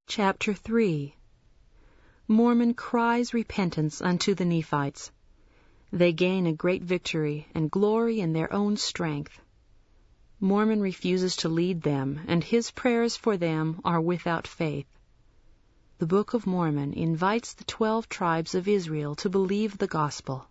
Chapter 3. Mormon cries repentance unto the Nephites. They gain a great victory and glory in their own strength. Mormon refuses to lead them, and his prayers for them are without faith. The Book of Mormon invites the 12 tribes of Israel to believe the gospel.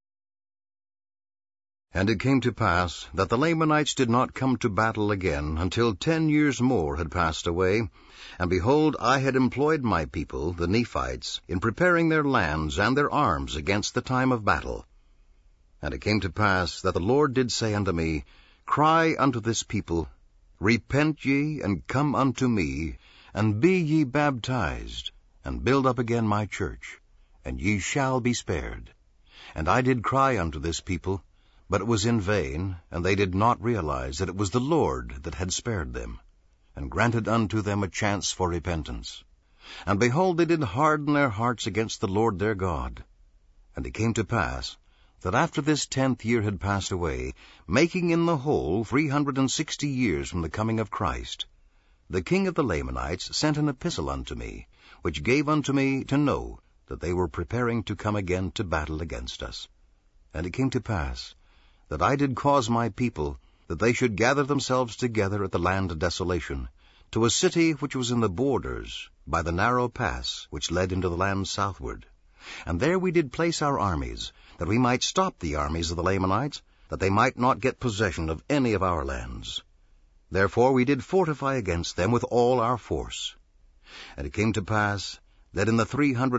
And it came to pass that the Lamanites did not come to battle again until 10 years more had passed away. And behold, I had employed my people, the Nephites, in preparing their lands and their arms against the time of battle. And it came to pass that the Lord did say unto me, Cry unto this people, Repent ye, and come unto me, and be ye baptized, and build up again my church, and ye shall be spared. And I did cry unto this people, but it was in vain, and they did not realize that it was the Lord that had spared them, and granted unto them a chance for repentance. And behold, they did harden their hearts against the Lord their God. And it came to pass that after this 10th year had passed away, making in the whole 360 years from the coming of Christ, the king of the Lamanites sent an epistle unto me, which gave unto me to know that they were preparing to come again to battle against us. And it came to pass that I did cause my people that they should gather themselves together at the land of desolation, to a city which was in the borders, by the narrow pass which led into the land southward. And there we did place our armies, that we might stop the armies of the Lamanites, that they might not get possession of any of our lands. Therefore we did fortify against them with all our force. And it came to pass that in the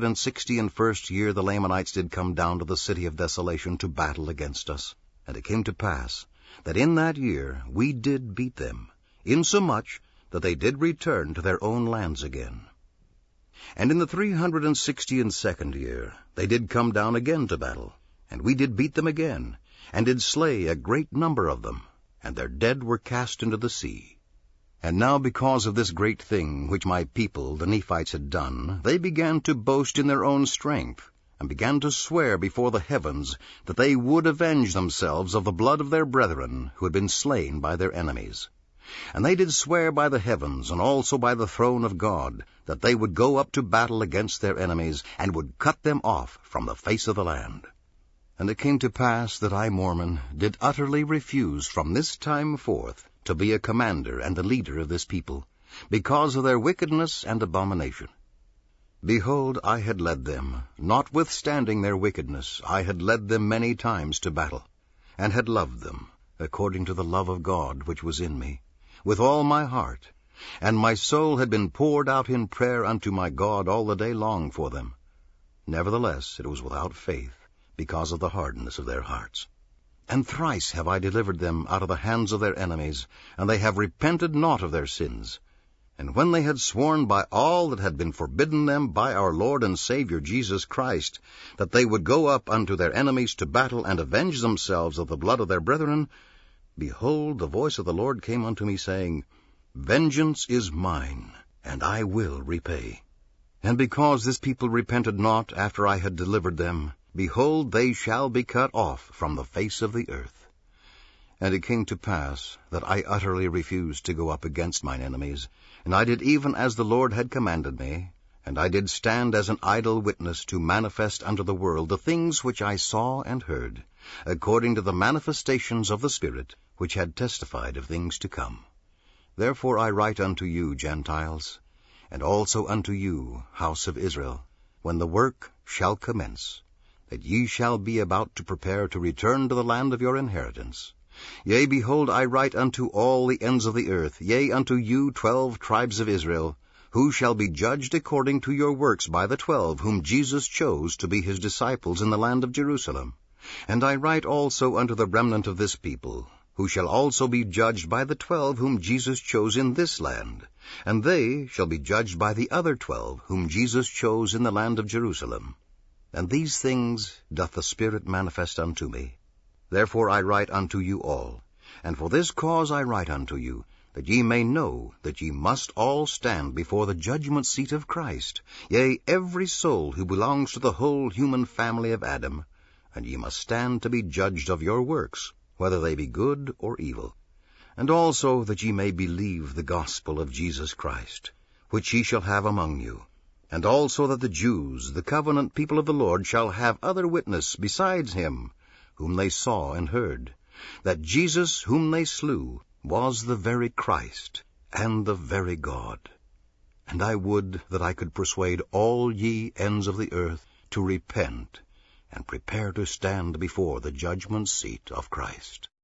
361st year the Lamanites did come down to the city of desolation to battle against us. And it came to pass that in that year we did beat them, insomuch that they did return to their own lands again. And in the 362nd year they did come down again to battle, and we did beat them again, and did slay a great number of them, and their dead were cast into the sea. And now because of this great thing which my people, the Nephites, had done, they began to boast in their own strength, and began to swear before the heavens that they would avenge themselves of the blood of their brethren who had been slain by their enemies. And they did swear by the heavens, and also by the throne of God, that they would go up to battle against their enemies, and would cut them off from the face of the land. And it came to pass that I, Mormon, did utterly refuse from this time forth to be a commander and a leader of this people, because of their wickedness and abomination. Behold, I had led them, notwithstanding their wickedness, I had led them many times to battle, and had loved them, according to the love of God which was in me, with all my heart, and my soul had been poured out in prayer unto my God all the day long for them. Nevertheless it was without faith, because of the hardness of their hearts. And thrice have I delivered them out of the hands of their enemies, and they have repented not of their sins. And when they had sworn by all that had been forbidden them by our Lord and Savior Jesus Christ, that they would go up unto their enemies to battle and avenge themselves of the blood of their brethren, behold, the voice of the Lord came unto me, saying, Vengeance is mine, and I will repay. And because this people repented not after I had delivered them, behold, they shall be cut off from the face of the earth. And it came to pass that I utterly refused to go up against mine enemies, and I did even as the Lord had commanded me, and I did stand as an idle witness to manifest unto the world the things which I saw and heard, according to the manifestations of the Spirit, which had testified of things to come. Therefore I write unto you, Gentiles, and also unto you, house of Israel, when the work shall commence, that ye shall be about to prepare to return to the land of your inheritance. Yea, behold, I write unto all the ends of the earth, yea, unto you 12 tribes of Israel, who shall be judged according to your works by the 12 whom Jesus chose to be his disciples in the land of Jerusalem. And I write also unto the remnant of this people, who shall also be judged by the 12 whom Jesus chose in this land, and they shall be judged by the other 12 whom Jesus chose in the land of Jerusalem. And these things doth the Spirit manifest unto me. Therefore I write unto you all, and for this cause I write unto you, that ye may know that ye must all stand before the judgment seat of Christ, yea, every soul who belongs to the whole human family of Adam, and ye must stand to be judged of your works, whether they be good or evil. And also that ye may believe the gospel of Jesus Christ, which ye shall have among you. And also that the Jews, the covenant people of the Lord, shall have other witness besides him, whom they saw and heard, that Jesus, whom they slew, was the very Christ, and the very God. And I would that I could persuade all ye ends of the earth to repent, and prepare to stand before the judgment seat of Christ.